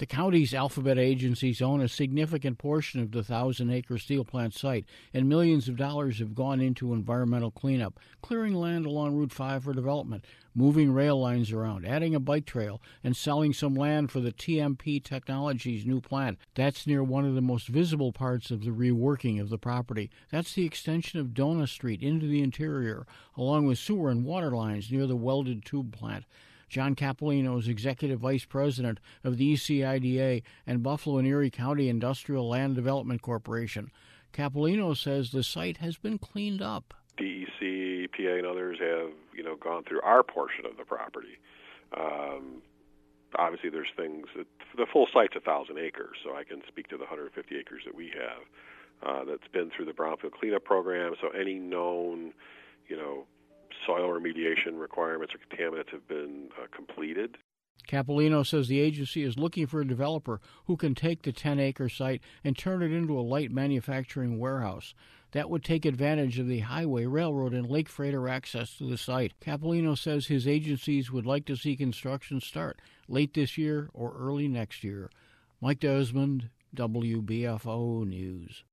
The county's Alphabet agencies own a significant portion of the 1,000-acre steel plant site, and millions of dollars have gone into environmental cleanup, clearing land along Route 5 for development, moving rail lines around, adding a bike trail, and selling some land for the TMP Technologies new plant. That's near one of the most visible parts of the reworking of the property. That's the extension of Dona Street into the interior, along with sewer and water lines near the welded tube plant. John Capolino is Executive Vice President of the ECIDA and Buffalo and Erie County Industrial Land Development Corporation. Capolino says the site has been cleaned up. DEC, EPA, and others have, gone through our portion of the property. Obviously, there's things that the full site's 1,000 acres, so I can speak to the 150 acres that we have. That's been through the brownfield cleanup program. So any known, soil remediation requirements or contaminants have been completed. Capolino says the agency is looking for a developer who can take the 10-acre site and turn it into a light manufacturing warehouse. That would take advantage of the highway, railroad, and lake freighter access to the site. Capolino says his agencies would like to see construction start late this year or early next year. Mike Desmond, WBFO News.